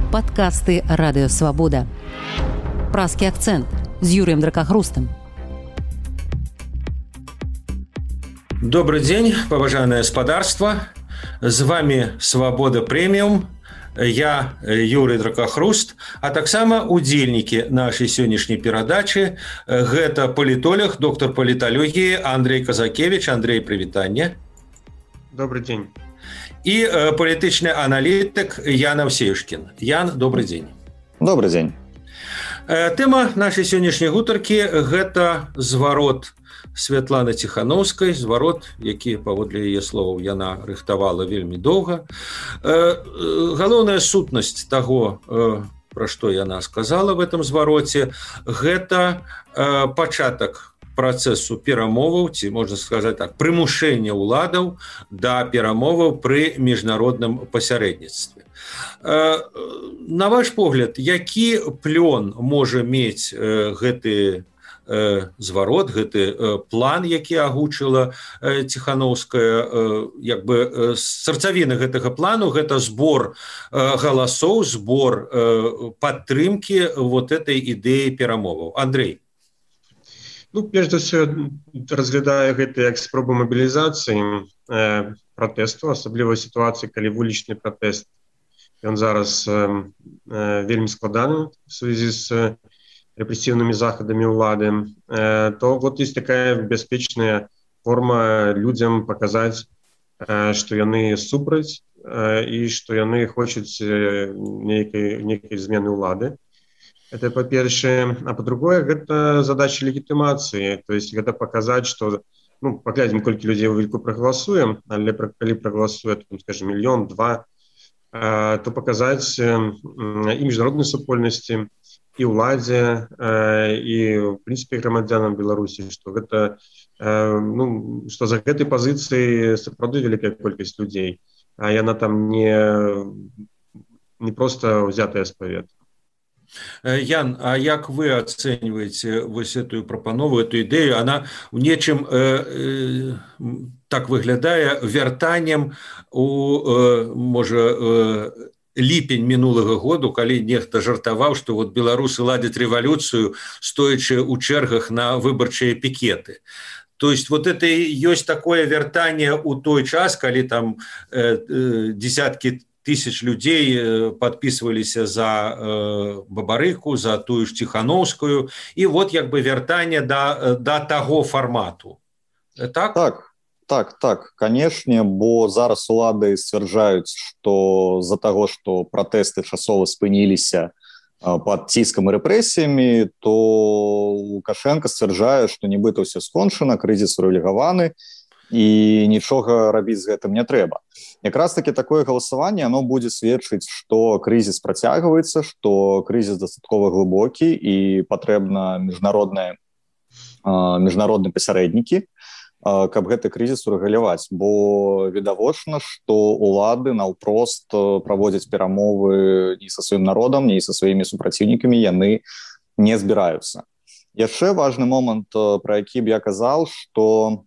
Падкасты Радыёвабода. Празкі акцэнт з Юрыем Дракахрустам. Добрый день, паважанае спадарства. З вами Свабода Прэміум. Я Юрый Дракахруст, а таксама удзельнікі нашай сённяшняй перадачы. Гэта палітолог, доктор паліталогіі Андрей Казакевич. Андрей, прывітанне. Добрый день. І палітычны аналітык Ян Авсеюшкін. Ян, добрый дзень. Добрый дзень. Тэма нашай сённяшняй гутаркі – гэта зварот Святланы Ціханаўскай, зварот, які, паводле яе словаў, яна рыхтавала вельмі доўга. Галоўная сутнасць таго, пра што яна сказала в этом звароце, гэта пачатак працэсу перамоваў, ці, можна сказаць так, прымушэння ўладаў да перамоваў пры міжнародным пасярэдніцтве. На ваш погляд, які плён можа мець гэты зварот, гэты план, які агучыла Ціханаўская, як бы сарцавіна гэтага плану, гэта збор галасоў, збор падтрымкі вот этой ідэі перамоваў. Андрей. Перш за ўсё, разглядае гэта як спробу мабілізацыі пратэсту, асабліва сітуацыі, калі вулічны пратэст, ён зараз вельмі складаны в связи з репрессивными заходами улады, то вот есть такая бяспечная форма людям показать, что яны супраць и что яны хочуць некай змены улады. Это по-першае. А по-другое, гэта задача легітымацыі. То есть гэта показать, что, паглядзім, колькі людзей у Вільку прагаласуем, але калі прагаласуе, скажем, 1-2 мільёны, то показать і міжнароднай супольнасці, і ўладзе, і в прынцыпе грамадзянам Беларусі, што гэта, што за гэтай пазіцыі сапраўды вялікая колькасць людзей, а яна там не проста ўзятая з паветра. Ян, а як вы ацэньваеце вось эту прапанову, эту ідэю? Она ў нечым так выглядае вяртаннем у, можа, ліпень мінулага году, калі нехта жартаваў, што вот беларусы ладзяць рэвалюцыю, стоячы ў чэргах на выбарчыя пікеты. То есть вот это ёсць такое вяртанне ў той час, калі там десяткі тысяч людей подписываліся за Бабарыку, за тую ж Ціханаўскую, і вот як бы вяртанне да таго фармату. Так? Так, канешне, бо зараз улады сцвярджаюць, што з-за таго, што пратэсты часова спыніліся пад ціскам і рэпрэсіямі, то Лукашенко сцвярджае, што нібыта ўсё скончана, крызіс урэгуляваны, і нічога рабіць з гэтым не трэба. Якраз таки такое галасаванне, оно будзе сведчыць, што крызіс працягваецца, што крызіс дастаткова глыбокі і патрэбна міжнародныя пасярэднікі, каб гэты крызіс урэгуляваць. Бо відавочна, што улады наўпрост праводзяць перамовы ні са сваім народам, ні са сваімі супраціўнікамі, яны не збіраюцца. Яшчэ важны момант, пра які б я казаў, што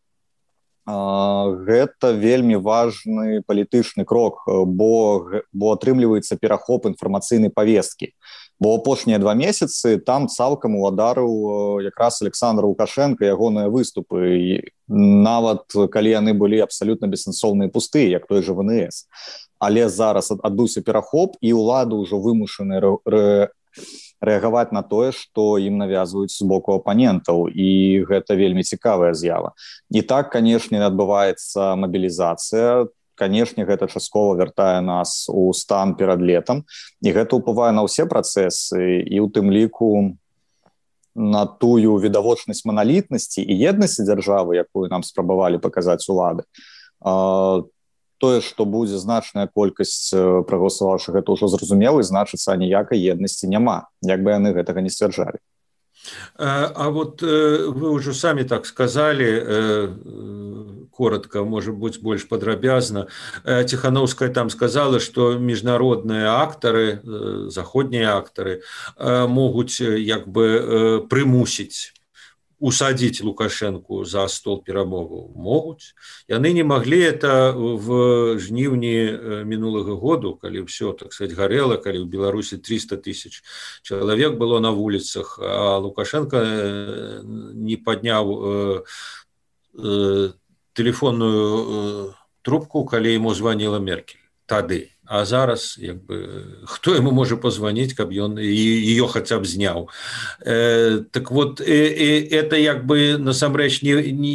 гэта вельмі важны палітычны крок, бо атрымліваецца перахоп інфармацыйнай павесткі. Бо апошнія 2 месяцы там цалкам уладарыў якраз Александр Лукашенко, ягоныя выступы, нават калі яны былі абсалютна бессэнсоўныя, пустыя, як той жа ВНС. Але зараз адбыўся перахоп, і ўлады ўжо вымушаны рэагаваць на тое, што ім навязваюць з боку апанентаў, і гэта вельмі цікавая з'ява. І так, канешне, адбываецца мабілізацыя, канешне, гэта часткова вяртае нас у стан перад летам, і гэта ўплывае на ўсе працэсы, і ў тым ліку на тую відавочнасць маналітнасці і еднасці дзяржавы, якую нам спрабавалі паказаць улады. Тое, што будзе значная колькасць прагаласаваўшых, гэта ўжо зразумела, і значыцца, ніякай еднасці няма, як бы яны гэтага не сцвярджалі. А вот вы ўжо самі так сказалі, коротко, может быть, больш падрабязна. Ціханаўская там сказала, што міжнародныя актары, заходнія актары могуць як бы прымусіць усадзіць Лукашенку за стол перамоваў могуць. Яны не маглі это в жніўні мінулага году, калі ўсё, так сказать, гарэла, калі ў Беларусі 300 тысяч чалавек было на вуліцах, а Лукашенко не падняў тэлефонную трубку, калі яму званіла Меркель тады. А зараз хто яму можа пазваніць, каб ён ее хаця б зняў. Так вот, это насамрэч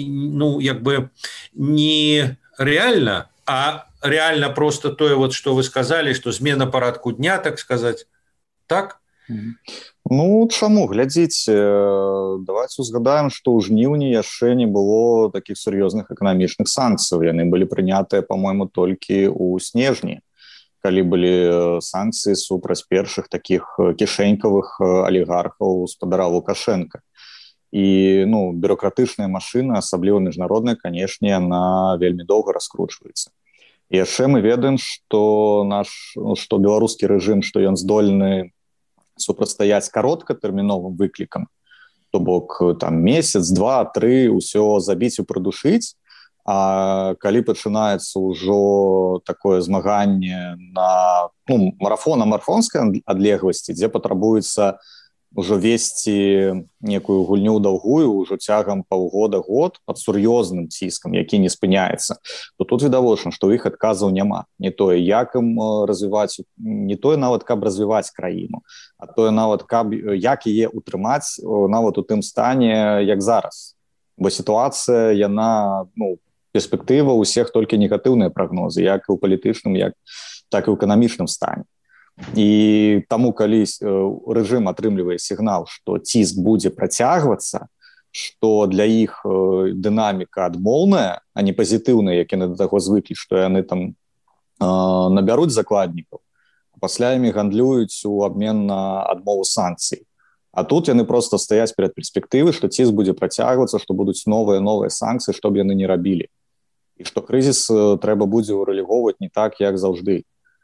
не реально, а реально просто тое, что вы сказали, что змена парадку дня, так сказать. Так? Ну, чаму? Глядзіце, давайте узгадаем, што ў жніўні яшчэ не было такіх сур'ёзных эканамічных санкцыяў. Яны былі прынятыя, па-мойму, толькі ў снежні, калі былі санкцыі супраць першых такіх кішэнькавых алігархаў спадара Лукашенка. І бюрократычная машына, асабліва міжнародная, канешне, яна вельмі доўга раскручваецца. І яшчэ мы ведаем, што беларускі рэжым, што ён здольны супрацьстаяць кароткатэрміновым выклікам, то бок там месяц, 2, 3, усё забіць і прыдушыць. А калі пачынаецца ўжо такое змаганне на марафонскай адлегласці, дзе патрабуецца ўжо весці некую гульню даўгую ўжо цягам паўгода-год пад сур'ёзным ціскам, які не спыняецца, то тут відавочна, што ў іх адказаў няма. Не тое, як ім развіваць, не тое нават, каб развіваць краіну, а тое нават, як яе утрымаць нават у тым стане, як зараз. Бо сітуацыя, яна, перспектыва ўсіх толькі негатыўныя прагнозы, як і ў палітычным, так і ў эканамічным стане. І таму, калі рэжым атрымлівае сігнал, што ціск будзе працягвацца, што для іх дынаміка адмоўная, а не пазітыўная, як яны да таго звыклі, што яны там набяруць закладнікаў, а пасля імі гандлююць у абмен на адмову санкцый. А тут яны проста стаяць перад перспектывай, што ціск будзе працягвацца, што будуць новыя санкцыі, што б яны не рабілі. І што крызіс трэба будзе ўрэліговваць не так, як заўжды.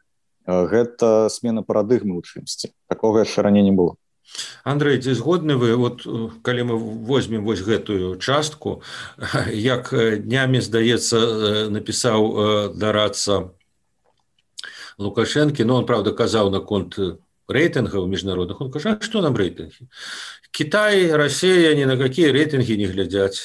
Гэта смена парадыгмы ў чымсьці. Такога яшчэ раней не было. Андрэй, ці згодны вы, калі мы возьмем гэтую частку, як днямі, здаецца, напісаў дарацца Лукашэнкі, он, правда, казаў наконт рейтингов міжнародных, он кажа, что нам рейтинги? Китай, Россия ни на какие рейтинги не глядят.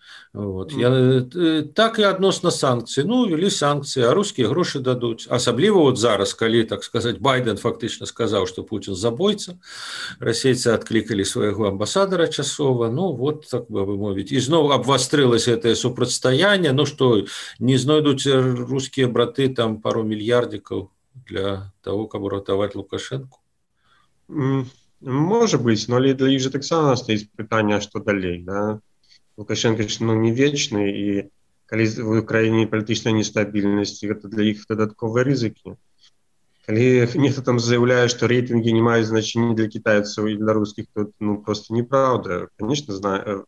Так и относно санкций. Ввели санкции, а русские гроши дадут. Особливо зараз, коли, так сказать, Байден фактично сказал, что Путин забойца, российцы откликали своего амбассадора Часова, так бы мовить. И снова обвострилось это супрацьстаяние, что не знойдут русские браты там пару миллиардиков для того, каб уратаваць Лукашенко? Можа быць, але для іх жа таксама стаіць пытанне, што далей, да? Лукашенко не вечны, і калі в краіне палітычная нестабільнасць, гэта для іх дадатковыя рызыкі. Калі нехта там заяўляе, што рэйтынгі не маюць значэння для кітайцаў і для рускіх, то просто неправда. Конечно,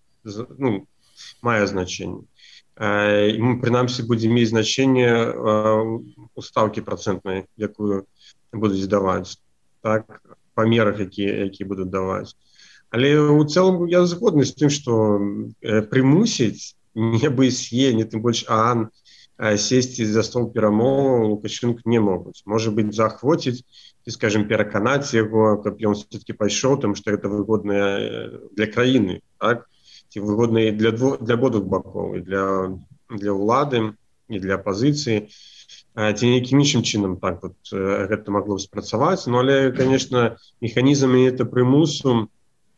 мае значэнне. Прынамсі будзе мець значэнне у стаўкі працэнтнай, якую будуць даваць, так, па мерах, які будуць даваць. Але ў цэлым я згодны з тым, што прымусіць не БСЕ, не тым больш ААН сесці за стол перамоваў Лукашенко не могуць. Можа быць, заахвоціць ці, скажем, пераканаць яго, каб ён все-таки пайшоў, тому што гэта выгодна для краіны, так? Ці выгодна для абодвух бакоў, і для ўлады, і для апазіцыі. Ці нейкім іншым чынам так гэта магло б спрацаваць. Але, конечно, механізмы гэта прымусу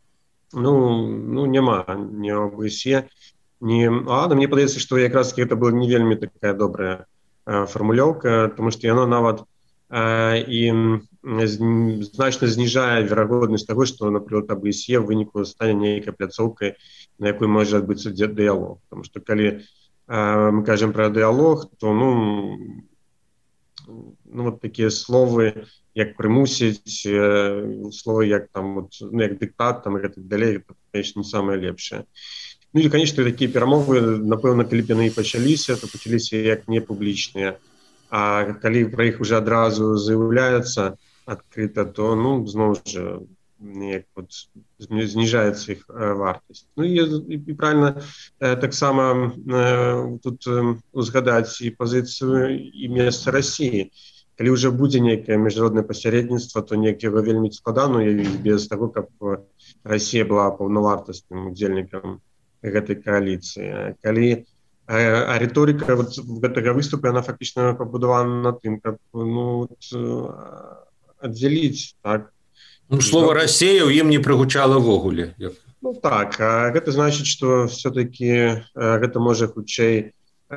няма ні ОБСЕ, ні ААНа. Мне падаецца, што якраз гэта была не вельмі такая добрая фармулёўка, тому што яно нават і значна зніжае верагоднасць таго, што, напрыклад, ОБСЕ ў выніку стане нейкай пляцоўкай, на якой можа адбыцца дыялог. Потому што калі мы кажам пра дыялог, то такія словы, як прымусіць, словы як як дыктат і так далей, гэта, конечно, не самае лепшае. І, конечно, такія перамовы, напэўна, калі б яны і пачаліся, то пачаліся як непублічныя. А калі пра іх уже адразу заяўляецца адкрыта, то, зноў жа, зніжаецца іх вартасць. Ну і правильно таксама тут узгадаць і пазіцыю і месца Расіі. Калі ўжо будзе нейкае міжнароднае пасяредніцтва, то неяк яго вельмі складана уявіць без таго, каб Расія была паўнавартасным удзельнікам гэтай кааліцыі. Калі рыторыка гэтага выступу, яна фактычна пабудавана на тым, каб аддзяліць, так. Слова «Расія» ў ім не прагучала ўвогуле. Так, гэта значыць, што все-таки гэта можа хутчэй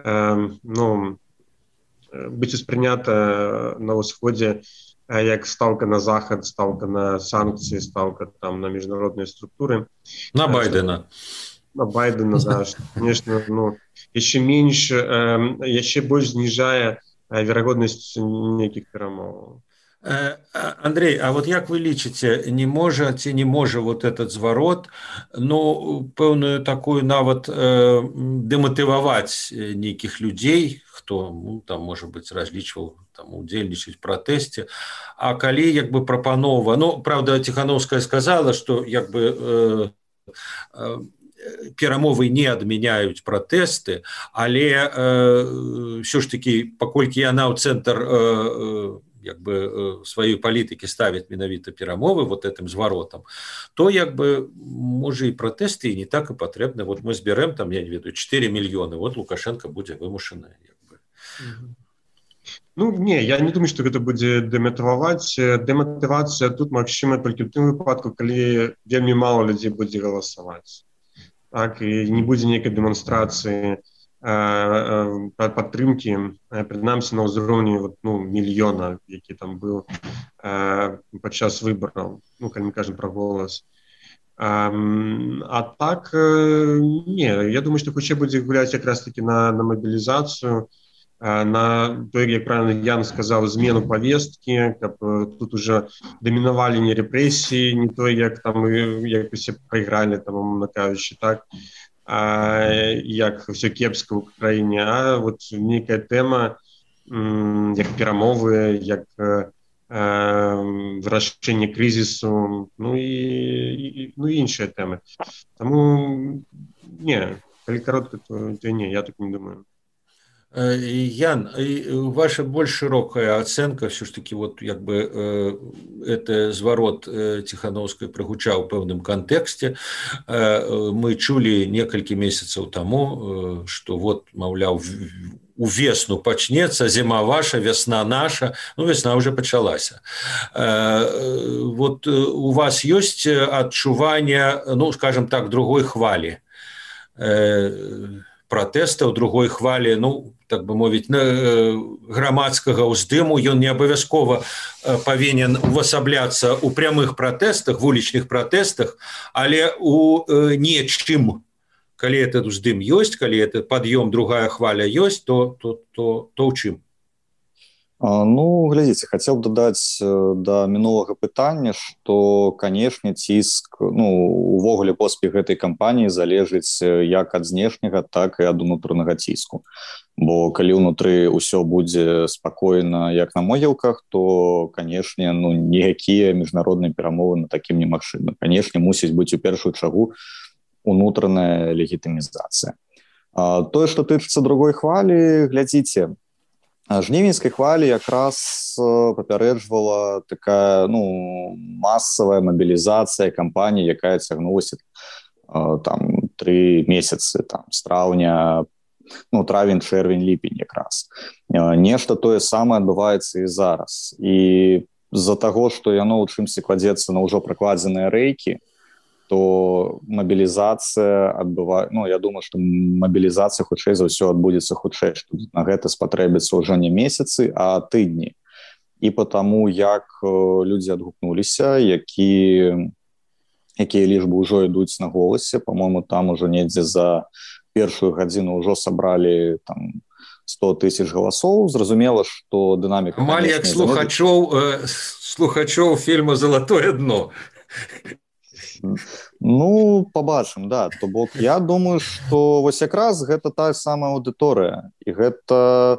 быць успрынята на ўсходзе як стаўка на захад, стаўка на санкцыі, стаўка там на міжнародныя структуры. На Байдена. На Байдена, да. Конечно, яшчэ менш, яшчэ больш зніжае верагоднасць нейкіх перамоваў. Андрей, а вот як вы лічыце, не можа ці не можа вот этот зварот, пэўную такую нават дэматываваць нейкіх людзей, хто там, можа быць, разлічваў там удзельнічаць в пратэсце, а калі як бы прапанова, правда, Тихановская сказала, што як бы перамовы не адмяняюць пратэсты, але ўсё ж такі, паколькі яна ў цэнтр як бы сваёй палітыкі ставіць менавіта перамовы вот этим зваротам, то як бы можа і пратэсты і не так і патрэбны. Вот мы зберэм там, я не ведаю, 4 мільёны, вот Лукашенко будзе вымушаны. Не, я не думаю, што гэта будзе дэматываваць. Дэматывацыя тут магчыма толькі ў тым выпадку, калі вельмі мала людзей будзе галасаваць. Так, і не будзе нейкай дэманстрацыі падтрымкі, прынамсі на ўзроўні мільёна, які там быў падчас выбараў, калі мы кажам пра голас. А так, не, я думаю, што хутчэй будзе гуляць якраз такі на мабілізацыю, на той, як правильно Ян сказаў, змену павесткі, каб тут уже дамінавалі не рэпрэсіі, не той, як там як усе прайгралі, там, умоўна кажучы, так, як все кепска ў краіне, а вот нейкая тэма, як перамовы, як вырашэнне крызісу, і іншыя тэмы. Таму, не, калі каротка, то не, я так не думаю. Ян, ваша больш широкая оценка, все ж таки, вот як бы это зварот Тихановской прогучаў у пэўным контексте. Мы чулі некалькі месяцаў таму, что вот, маўляў, у весну пачнецца, зима ваша, весна наша, весна уже пачалася. Вот у вас есть адчуванне, скажем так, другой хвалі пратэстаў, другой хвалі, так бы мовіць, грамадскага ўздыму. Ён не абавязкова павінен увасабляцца ў прямых пратэстах, вулічных пратэстах, але у нечым. Калі этот уздым ёсць, калі этот пад'ём, другая хваля ёсць, то ў чым? Глядзіце, хацеў бы дадаць да мінулага пытання, што, канешне, ціск, увогуле поспех гэтай кампаніі залежыць як ад знешняга, так і ад унутранага ціску. Бо калі ўнутры ўсё будзе спакойна, як на могілках, то, канешне, ніякія міжнародныя перамовы на такім немагчымы. Канешне, мусіць быць у першую чаргу унутраная легітымізацыя. Тое, што тычыцца другой хвалі, глядзіце, жнівеньскай хвалі якраз папярэджвала такая масавая мабілізацыя кампаніі, якая цягнулася там 3 месяцы, там, з траўня, травень, чэрвень, ліпень якраз. Нешта тое самае адбываецца і зараз. І з-за таго, што яно ў чымсьці кладзецца на ўжо пракладзеныя рэйкі, то мабілізацыя я думаю, што мабілізацыя хутчэй за ўсё адбудзецца хутчэй, што на гэта спатрэбіцца ўжо не месяцы, а тыдні. І потому як людзі адгукнуліся, якія лічбы ўжо ідуць на голасе, по-моему, там ужо недзе за першую гадзіну ўжо сабралі там 100 000 галасоў. Зразумела, што дынаміка... Амаль як слухачоў фільму «Залатое дно». Пабачым, да. То бок, я думаю, што вось якраз гэта тая самая аўдыторыя. І гэта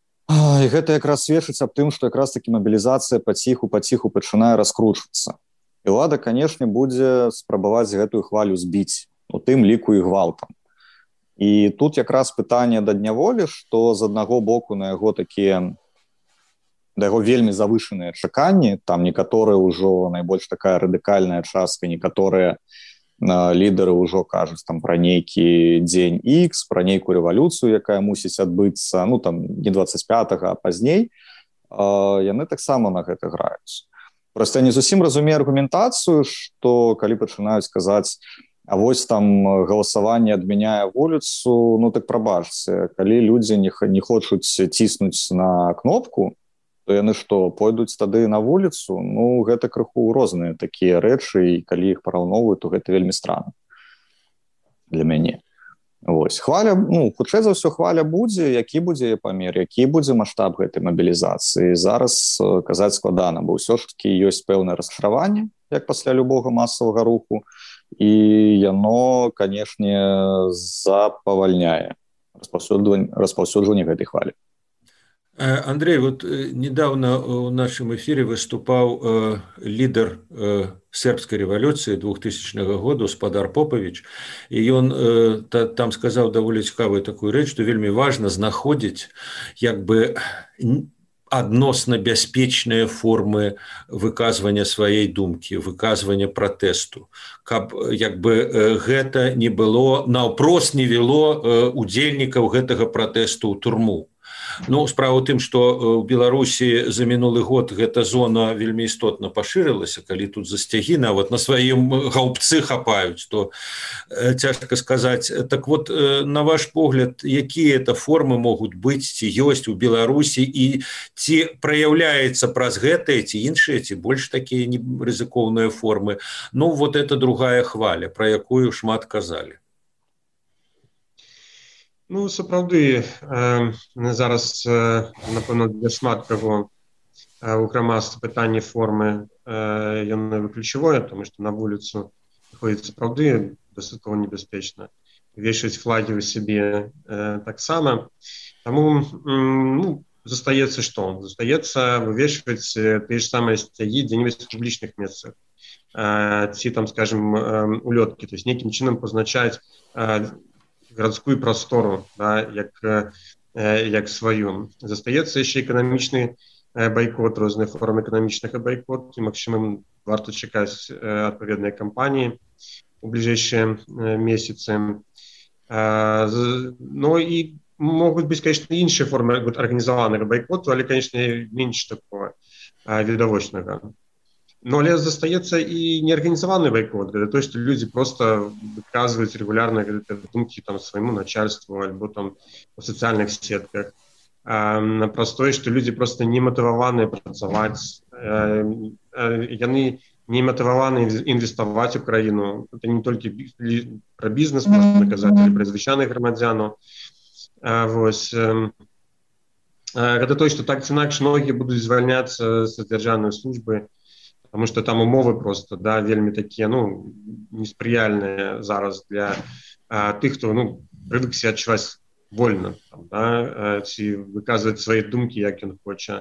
якраз сведчыць аб тым, што якраз такі мабілізацыя паціху пачынае раскручвацца. І ўлада, канешне, будзе спрабаваць гэтую хвалю збіць, у тым ліку і гвалтам. І тут якраз пытанне да дняволі, што з аднаго боку на яго такія, да яго вельмі завышаныя чаканні, там некаторыя ўжо найбольш такая радыкальная частка, некаторыя лідары ўжо кажуць там пра нейкі дзень X, пра нейкую рэвалюцыю, якая мусіць адбыцца, ну там не 25-го, а пазней, яны таксама на гэта граюць. Проста я не зусім разумею аргументацыю, што калі пачынаюць казаць, а вось там галасаванне адмяняе вуліцу, ну так прабачце, калі людзі не хочуць ціснуць на кнопку, то яны што, пойдуць тады на вуліцу? Ну, гэта крыху розныя такія рэчы, і калі іх параўноўваюць, то гэта вельмі странна для мяне. Вось. Хваля, ну, хутчэй за ўсё хваля будзе, які будзе памер, які будзе маштаб гэтай мабілізацыі. Зараз казаць складана, бо ўсё ж такі ёсць пэўнае расчараванне, як пасля любога масавага руху, і яно, канешне, запавальняе распаўсюджванне гэтай хвалі. Андрей, вот недавно в нашем эфире выступал лидер сербской революции 2000 года, Спадар Попович, и он там сказал довольно цікавую такую речь, что вельми важно знаходить как бы адносна бяспечныя формы выказвання сваёй думкі, выказвання пратэсту, каб як бы гэта не было, наўпрост не вело удзельнікаў гэтага пратэсту ў турму. Ну, справа ў тым, што ў Беларусі за мінулы год гэта зона вельмі істотна пашырылася, калі тут засцягі нават на сваім гаўбцы хапаюць, то цяжка сказаць. Так вот, на ваш погляд, якія это формы могуць быць, ці ёсць у Беларусі, і ці праяўляецца праз гэтыя, ці іншыя, ці больш такія рызыкоўныя формы? Ну, вот это другая хваля, пра якую шмат казалі. Ну, сапраўды, зараз, напэўна, для шмат каго ўкрамацца пытанне формы яно ключавое, тому што на вуліцу выходзіць сапраўды дастаткова небяспечна. Вешаць флагі ў сябе таксама. Таму, ну, застаецца што? Застаецца вывешваць тыя ж самыя сцягі дзе-небудзь у публічных месцах. Ці там, скажем, улёткі, то есть нейкім чынам пазначаць гарадскую прастору, да, як сваю. Застаецца яшчэ эканамічны байкот, розныя формы эканамічнага байкоту, і магчыма, варта чакаць адпаведныя кампаніі у бліжэйшыя месяцы. Ну і могуць быць, конечно, іншыя формы арганізаванага байкоту, але, конечно, менш такого відавочнага. Но але застаецца і неарганізаваны байкот, гэта то, што людзі проста выказваюць рэгулярна думкі там свайму начальству альбо там у сацыяльных сетках. Праз тое, што людзі проста не матываваныя працаваць, яны не матываваны інвеставаць у краіну. Это не толькі пра бізнес, можна казаць, але пра звычайных грамадзянаў. Вось. Гэта то, што так ці інакш многія будуць звальняцца з дзяржаўнай службы, потому что там умовы просто, да, вельмі такія, ну, неспрыяльныя зараз для тых, хто, ну, прывык себя адчуваць вольна, там, да, ці выказваць свае думкі, як ён хоча.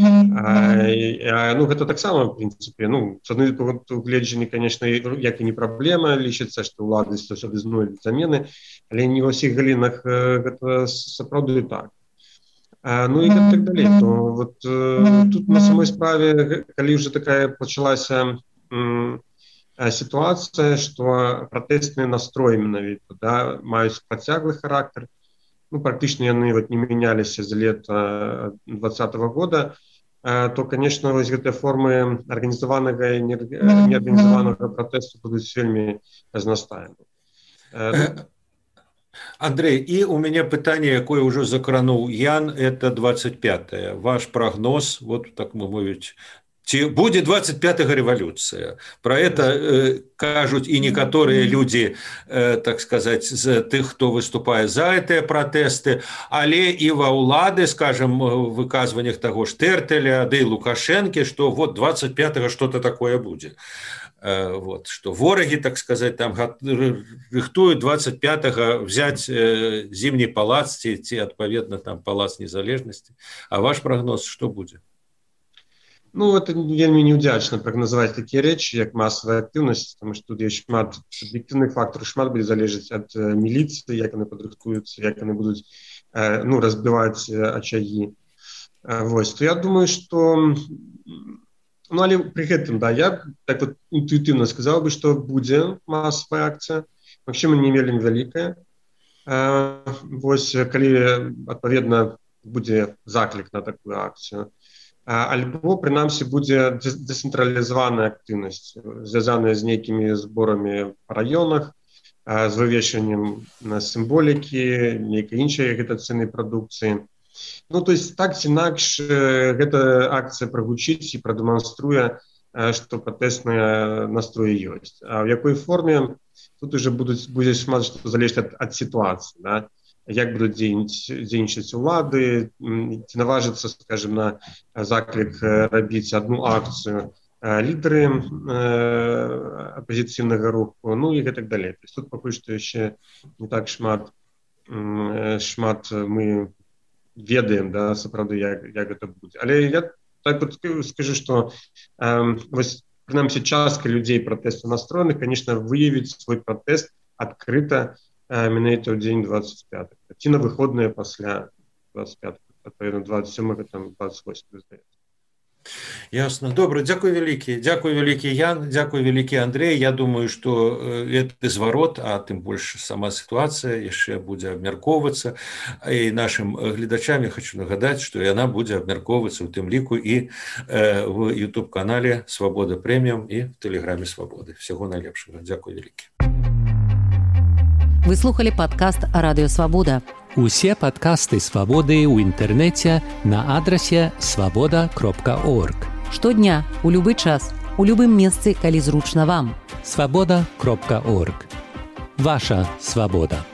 Ну, гэта таксама, в принципе, ну, з адной пункту гледжання, конечно, як і не праблема, лічыцца, што ўлады заўсёды знойдуць замены, але не ва ўсіх галінах гэта сапраўды так. Ну і так далей. То вот тут на самой справе, калі ўжо такая пачалася сітуацыя, што пратэстныя настроі менавіта, да, маюць працяглы характар, ну, практычна яны вот не мяняліся з лета 2020 года, то, конечно, вось гэтыя формы арганізаванага і неарганізаванага пратэсту будуць вельмі разнастайныя. Андрей, и у меня питание, якое уже закранул Ян, это 25-е. Ваш прогноз, вот так мы мовить, ці будет 25-го революция. Про это кажут и некоторые люди, так сказать, з тых, кто выступает за эти протесты, але и во улады, скажем, в выказываниях того ж Тертеля, да и Лукашенки, что вот 25-го что-то такое будет. Вот, что вороги, так сказать, там рыхтуют 25-го взять Зимний палац, ці, отповедно, там, Палац Незалежности. А ваш прогноз, что будет? Ну, это вельмі неудзячна прагназаваць такія рэчы, як масавая актыўнасць, потому што тут ёсць шмат суб'ектыўных фактараў, шмат будзе залежаць ад міліцыі, як яны падрыхтуюцца, як яны будуць разбіваць ачагі. Вось, то я думаю, што але пры гэтым, да, я так вот інтуітыўна сказаў бы, што будзе масавая акцыя, магчыма, не вельмі вялікая. Вось, калі адпаведна будзе заклік на такую акцыю. Альбо, прынамсі, будзе дэцэнтралізаваная актыўнасць, звязаная з нейкімі зборамі па раёнах, з вывешваннем сімволікі, нейкай іншай агітацыйнай прадукцыі. Ну, то есть, так ці інакш, гэта акцыя прагучыць і прадэманструе, што пратэсныя настроі ёсць. А в якой форме, тут уже будзе шмат што залежыць ад сітуацыі, да? Як будуць дзейнічаць улады, ці наважыцца, скажем, на заклік рабіць одну акцыю лідары апозіцыйнага руху, ну і гэтак далей. Тут пакуль што яшчэ не так шмат мы ведаем, да, сапраўды, як гэта будзе. Але я так вот скажу, што прынамсі частка людзей пратэсту настроеных, конечно, выявіць свой пратэст адкрыта менавіта ў дзень 25. Ці на выходныя пасля 25, адпаведна 27, там 28, здаецца. Ясно. Добра, дзякуй вялікі. Дзякуй вялікі, Ян, дзякуй вялікі, Андрей. Я думаю, што гэты зварот, а тым больш сама сітуацыя яшчэ будзе абмяркоўвацца. І нашым гледачам я хочу нагадаць, што яна будзе абмяркоўвацца ў тым ліку і в YouTube-канале «Свабода Прэміум» і в Тэлеграме «Свабоды». Всяго найлепшага. Дзякуй вялікі. Вы слухали падкаст «Радыё Свабода». Усе падкасты «Свабоды» ў інтэрнэце на адрасе свабода.орг. Штодня, у любы час, у любым месцы, калі зручна вам. Свабода.орг. Ваша свабода.